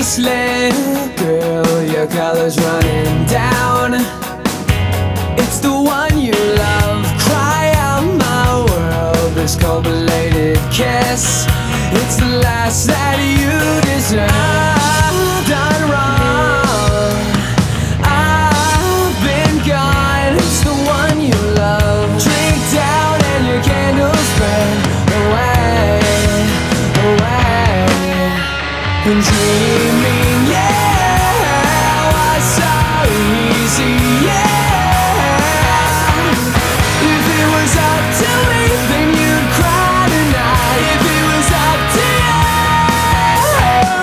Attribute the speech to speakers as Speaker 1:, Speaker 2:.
Speaker 1: this little girl, your color's running down. It's the one you love, cry out my world. This cold belated kiss, it's the last that you deserve. I've done wrong, I've been gone. It's the one you love, drink down and your candles burn away, away. And dream me